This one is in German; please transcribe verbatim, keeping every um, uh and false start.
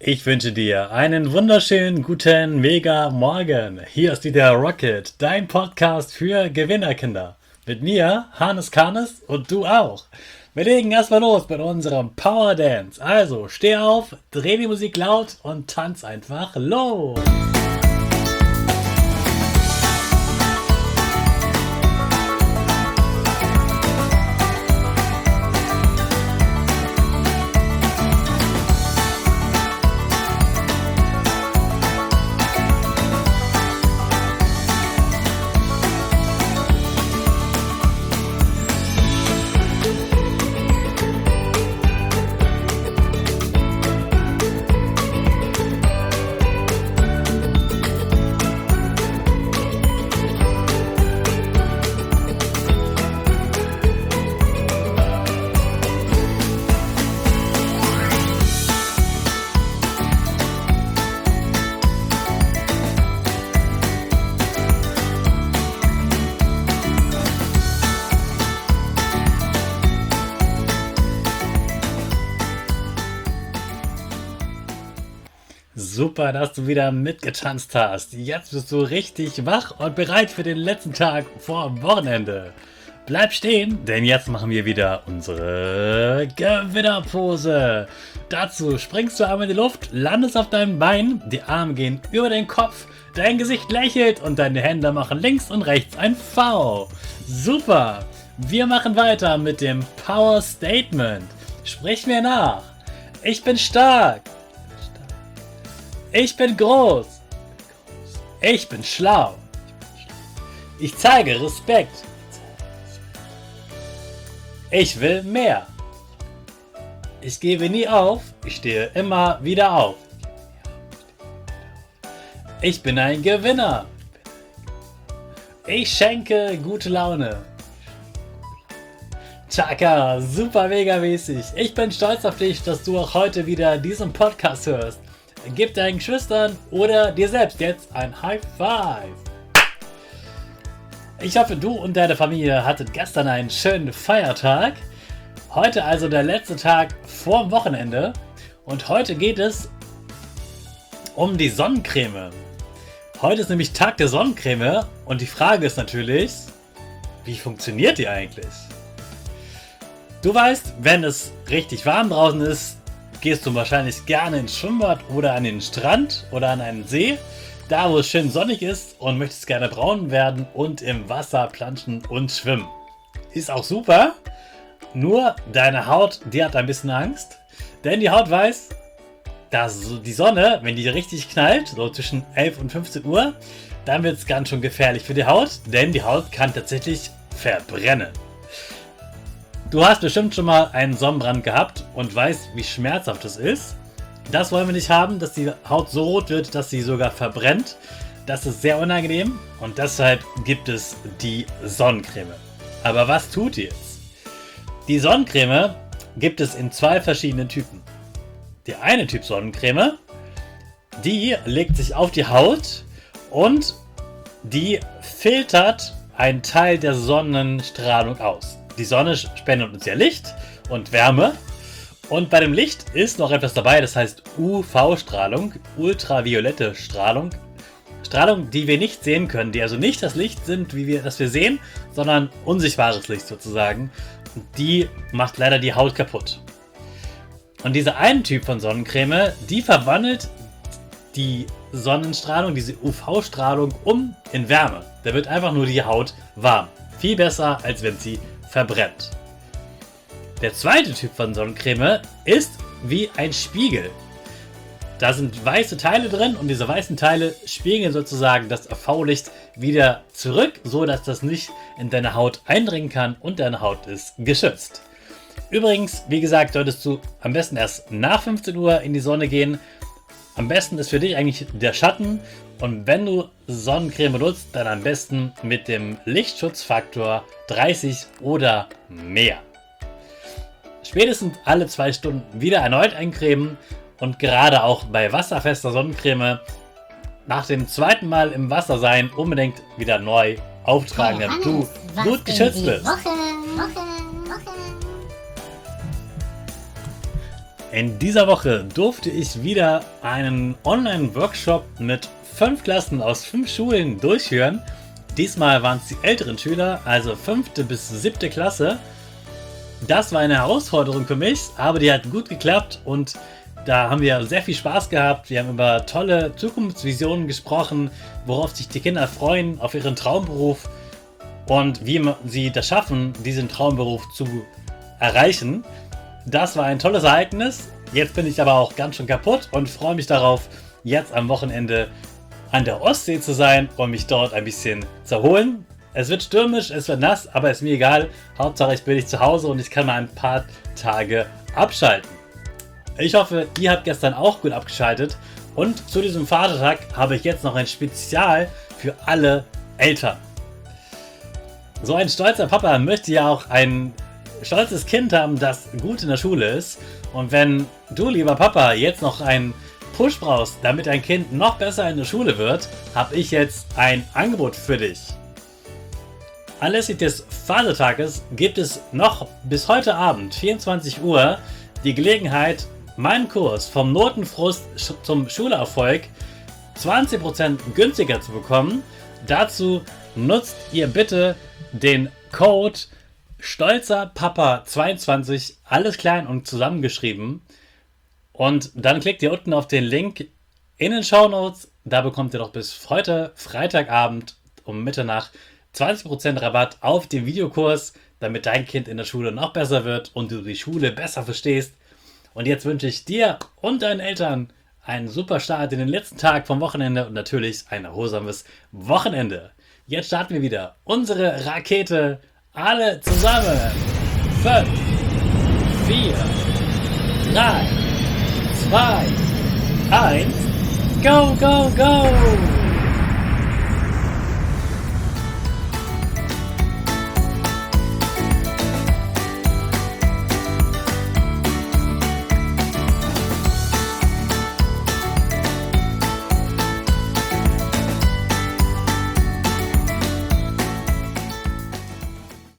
Ich wünsche dir einen wunderschönen guten Mega Morgen. Hier ist wieder Rocket, dein Podcast für Gewinnerkinder. Mit mir, Hannes Karnes, und du auch. Wir legen erstmal los mit unserem Power Dance. Also steh auf, dreh die Musik laut und tanz einfach los. Super, dass du wieder mitgetanzt hast. Jetzt bist du richtig wach und bereit für den letzten Tag vor dem Wochenende. Bleib stehen, denn jetzt machen wir wieder unsere Gewinnerpose. Dazu springst du einmal in die Luft, landest auf deinem Bein, die Arme gehen über den Kopf, dein Gesicht lächelt und deine Hände machen links und rechts ein V. Super! Wir machen weiter mit dem Power Statement. Sprich mir nach. Ich bin stark. Ich bin groß. Ich bin schlau. Ich zeige Respekt. Ich will mehr. Ich gebe nie auf. Ich stehe immer wieder auf. Ich bin ein Gewinner. Ich schenke gute Laune. Chaka, super mega mäßig. Ich bin stolz auf dich, dass du auch heute wieder diesen Podcast hörst. Gib deinen Geschwistern oder dir selbst jetzt ein High Five. Ich hoffe, du und deine Familie hattet gestern einen schönen Feiertag. Heute also der letzte Tag vorm Wochenende. Und heute geht es um die Sonnencreme. Heute ist nämlich Tag der Sonnencreme. Und die Frage ist natürlich, wie funktioniert die eigentlich? Du weißt, wenn es richtig warm draußen ist, gehst du wahrscheinlich gerne ins Schwimmbad oder an den Strand oder an einen See, da wo es schön sonnig ist und möchtest gerne braun werden und im Wasser planschen und schwimmen. Ist auch super, nur deine Haut, die hat ein bisschen Angst, denn die Haut weiß, dass die Sonne, wenn die richtig knallt, so zwischen elf und fünfzehn Uhr, dann wird es ganz schön gefährlich für die Haut, denn die Haut kann tatsächlich verbrennen. Du hast bestimmt schon mal einen Sonnenbrand gehabt und weißt, wie schmerzhaft es ist. Das wollen wir nicht haben, dass die Haut so rot wird, dass sie sogar verbrennt. Das ist sehr unangenehm und deshalb gibt es die Sonnencreme. Aber was tut die jetzt? Die Sonnencreme gibt es in zwei verschiedenen Typen. Der eine Typ Sonnencreme, die legt sich auf die Haut und die filtert einen Teil der Sonnenstrahlung aus. Die Sonne spendet uns ja Licht und Wärme und bei dem Licht ist noch etwas dabei, das heißt U V-Strahlung, ultraviolette Strahlung. Strahlung, die wir nicht sehen können, die also nicht das Licht sind, wie wir das wir sehen, sondern unsichtbares Licht sozusagen. Die macht leider die Haut kaputt. Und dieser eine Typ von Sonnencreme, die verwandelt die Sonnenstrahlung, diese U V-Strahlung um in Wärme. Da wird einfach nur die Haut warm. Viel besser, als wenn sie verbrennt. Der zweite Typ von Sonnencreme ist wie ein Spiegel. Da sind weiße Teile drin und diese weißen Teile spiegeln sozusagen das U V-Licht wieder zurück, so dass das nicht in deine Haut eindringen kann und deine Haut ist geschützt. Übrigens, wie gesagt, solltest du am besten erst nach fünfzehn Uhr in die Sonne gehen. Am besten ist für dich eigentlich der Schatten. Und wenn du Sonnencreme nutzt, dann am besten mit dem Lichtschutzfaktor dreißig oder mehr. Spätestens alle zwei Stunden wieder erneut eincremen und gerade auch bei wasserfester Sonnencreme nach dem zweiten Mal im Wasser sein unbedingt wieder neu auftragen, damit du gut geschützt bist. Woche, Woche, Woche. In dieser Woche durfte ich wieder einen Online-Workshop mit fünf Klassen aus fünf Schulen durchführen. Diesmal waren es die älteren Schüler, also fünfte bis siebte Klasse. Das war eine Herausforderung für mich, aber die hat gut geklappt und da haben wir sehr viel Spaß gehabt. Wir haben über tolle Zukunftsvisionen gesprochen, worauf sich die Kinder freuen, auf ihren Traumberuf und wie sie das schaffen, diesen Traumberuf zu erreichen. Das war ein tolles Ereignis. Jetzt bin ich aber auch ganz schön kaputt und freue mich darauf, jetzt am Wochenende an der Ostsee zu sein und mich dort ein bisschen zu erholen. Es wird stürmisch, es wird nass, aber ist mir egal. Hauptsache ich bin nicht zu Hause und ich kann mal ein paar Tage abschalten. Ich hoffe, ihr habt gestern auch gut abgeschaltet und zu diesem Vatertag habe ich jetzt noch ein Spezial für alle Eltern. So ein stolzer Papa möchte ja auch ein stolzes Kind haben, das gut in der Schule ist. Und wenn du, lieber Papa, jetzt noch einen Push brauchst, damit dein Kind noch besser in der Schule wird, habe ich jetzt ein Angebot für dich. Anlässlich des Vatertages gibt es noch bis heute Abend, vierundzwanzig Uhr, die Gelegenheit, meinen Kurs vom Notenfrust zum Schulerfolg zwanzig Prozent günstiger zu bekommen. Dazu nutzt ihr bitte den Code Stolzer Papa zweiundzwanzig, alles klein und zusammengeschrieben. Und dann klickt ihr unten auf den Link in den Shownotes. Da bekommt ihr doch bis heute Freitagabend um Mitternacht zwanzig Prozent Rabatt auf den Videokurs, damit dein Kind in der Schule noch besser wird und du die Schule besser verstehst. Und jetzt wünsche ich dir und deinen Eltern einen super Start in den letzten Tag vom Wochenende und natürlich ein erholsames Wochenende. Jetzt starten wir wieder unsere Rakete. Alle zusammen. fünf, vier, drei, zwei, eins, go, go, go!